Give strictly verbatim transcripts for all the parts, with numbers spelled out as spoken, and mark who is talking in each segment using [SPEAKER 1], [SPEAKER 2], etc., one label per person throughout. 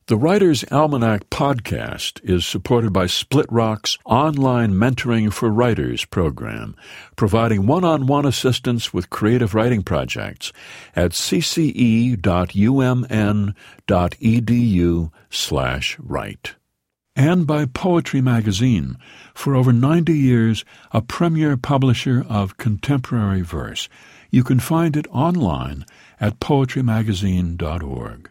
[SPEAKER 1] The Writer's Almanac podcast is supported by Split Rock's online Mentoring for Writers program, providing one-on-one assistance with creative writing projects at cce.umn.edu slash write. And by Poetry Magazine, for over ninety years, a premier publisher of contemporary verse. You can find it online at poetry magazine dot org.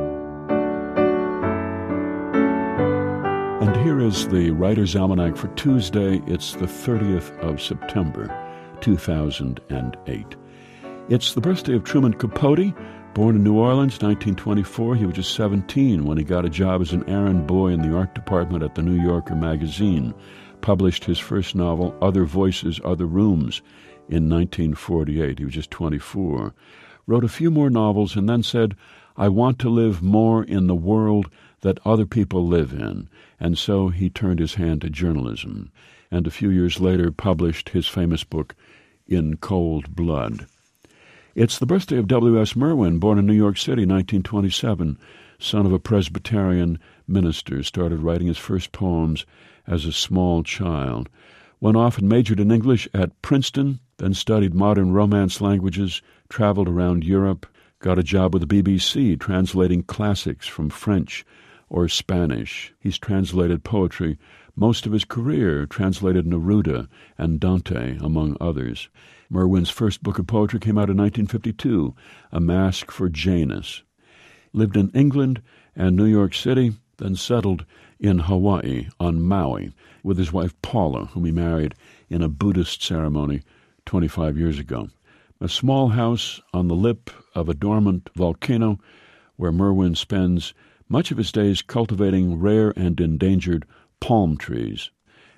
[SPEAKER 1] And here is the Writer's Almanac for Tuesday. It's the thirtieth of September, two thousand eight. It's the birthday of Truman Capote, born in New Orleans, nineteen twenty-four. He was just seventeen when he got a job as an errand boy in the art department at the New Yorker magazine. Published his first novel, Other Voices, Other Rooms, in nineteen forty-eight. He was just twenty-four. Wrote a few more novels and then said, I want to live more in the world that other people live in. And so he turned his hand to journalism, and a few years later published his famous book, In Cold Blood. It's the birthday of W S Merwin, born in New York City, nineteen twenty-seven, son of a Presbyterian minister, started writing his first poems as a small child. Went off and majored in English at Princeton, then studied modern Romance languages, traveled around Europe, got a job with the B B C translating classics from French or Spanish. He's translated poetry most of his career, translated Neruda and Dante, among others. Merwin's first book of poetry came out in nineteen fifty-two, A Masque for Janus. Lived in England and New York City, then settled in Hawaii, on Maui, with his wife Paula, whom he married in a Buddhist ceremony twenty-five years ago. A small house on the lip of a dormant volcano where Merwin spends much of his days cultivating rare and endangered palm trees.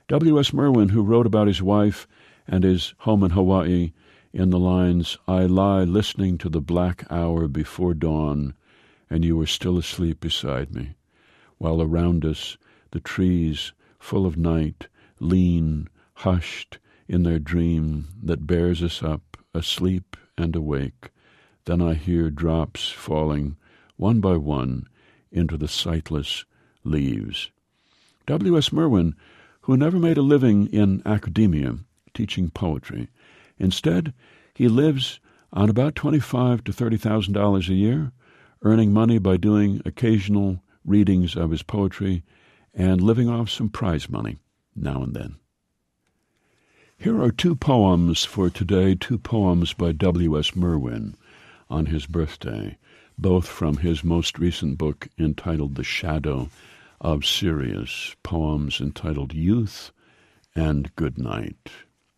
[SPEAKER 1] W S Merwin, who wrote about his wife and his home in Hawaii in the lines, I lie listening to the black hour before dawn, and you were still asleep beside me, while around us the trees, full of night, lean, hushed in their dream that bears us up, asleep and awake. Then I hear drops falling, one by one, into the sightless leaves. W S Merwin, who never made a living in academia, teaching poetry. Instead, he lives on about twenty-five thousand to thirty thousand dollars a year, earning money by doing occasional readings of his poetry and living off some prize money now and then. Here are two poems for today, two poems by W S Merwin on his birthday, both from his most recent book entitled The Shadow of Sirius, poems entitled Youth and Good Night.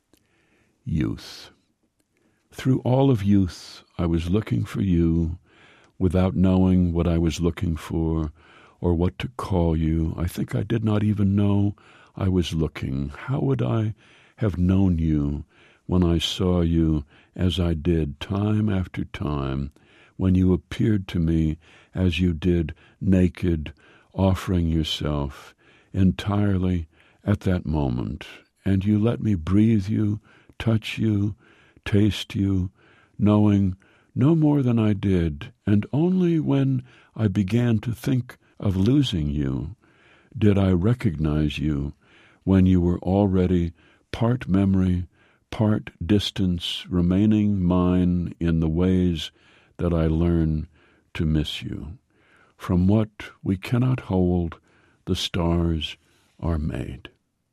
[SPEAKER 1] Youth. Through all of youth, I was looking for you, without knowing what I was looking for or what to call you. I think I did not even know I was looking. How would I have known you when I saw you as I did time after time, when you appeared to me as you did, naked, offering yourself entirely at that moment, and you let me breathe you, touch you, taste you, knowing no more than I did, and only when I began to think of losing you did I recognize you, when you were already part memory, part distance, remaining mine in the ways that I learn to miss you. From what we cannot hold, the stars are made.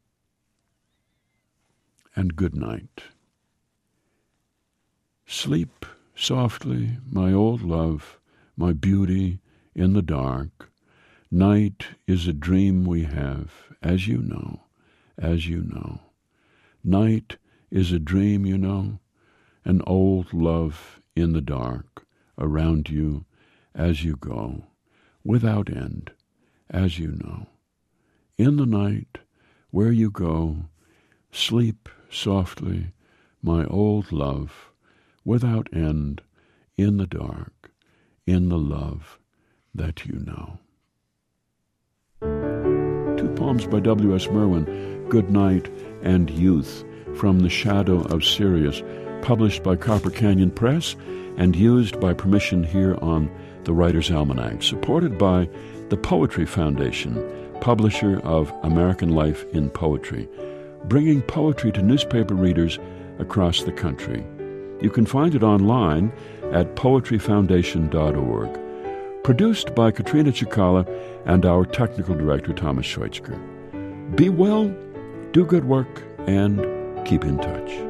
[SPEAKER 1] And good night. Sleep softly, my old love, my beauty in the dark. Night is a dream we have, as you know, as you know. Night is a dream, you know, an old love in the dark, around you as you go, without end, as you know. In the night, where you go, sleep softly, my old love, without end, in the dark, in the love that you know. Two poems by W S Merwin, Good Night and Youth, from The Shadow of Sirius, published by Copper Canyon Press and used by permission here on the Writer's Almanac, supported by the Poetry Foundation, publisher of American Life in Poetry, bringing poetry to newspaper readers across the country. You can find it online at poetry foundation dot org. Produced by Katrina Chikala and our technical director, Thomas Schweitzger. Be well, do good work, and keep in touch.